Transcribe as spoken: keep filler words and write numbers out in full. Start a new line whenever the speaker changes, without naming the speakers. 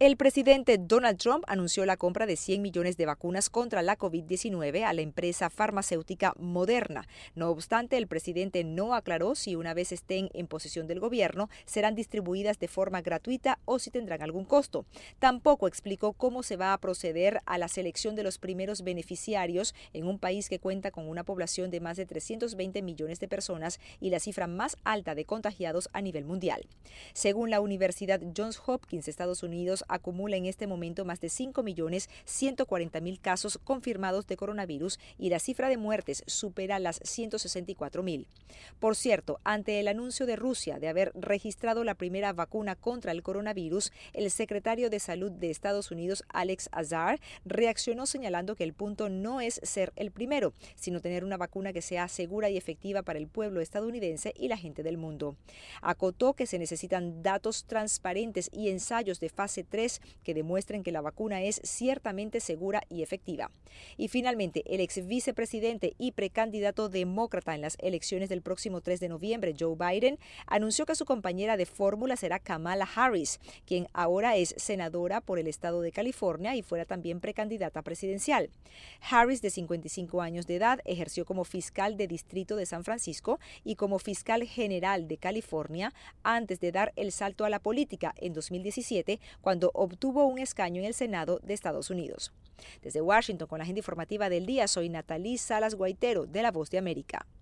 El presidente Donald Trump anunció la compra de cien millones de vacunas contra la COVID diecinueve a la empresa farmacéutica Moderna. No obstante, el presidente no aclaró si una vez estén en posesión del gobierno serán distribuidas de forma gratuita o si tendrán algún costo. Tampoco explicó cómo se va a proceder a la selección de los primeros beneficiarios en un país que cuenta con una población de más de trescientos veinte millones de personas y la cifra más alta de contagiados a nivel mundial. Según la Universidad Johns Hopkins, Estados Unidos acumula en este momento más de cinco millones ciento cuarenta mil casos confirmados de coronavirus y la cifra de muertes supera las ciento sesenta y cuatro mil. Por cierto, ante el anuncio de Rusia de haber registrado la primera vacuna contra el coronavirus, el secretario de Salud de Estados Unidos, Alex Azar, reaccionó señalando que el punto no es ser el primero, sino tener una vacuna que sea segura y efectiva para el pueblo estadounidense y la gente del mundo. Acotó que se necesitan datos transparentes y ensayos de fase tres que demuestren que la vacuna es ciertamente segura y efectiva. Y finalmente, el ex vicepresidente y precandidato demócrata en las elecciones del próximo tres de noviembre, Joe Biden, anunció que su compañera de fórmula será Kamala Harris, quien ahora es senadora por el estado de California y fuera también precandidata presidencial. Harris, de cincuenta y cinco años de edad, ejerció como fiscal de distrito de San Francisco y como fiscal general de California antes de dar el salto a la política en dos mil diecisiete, cuando obtuvo un escaño en el Senado de Estados Unidos. Desde Washington, con la agenda informativa del día, soy Natalie Salas Guaitero, de La Voz de América.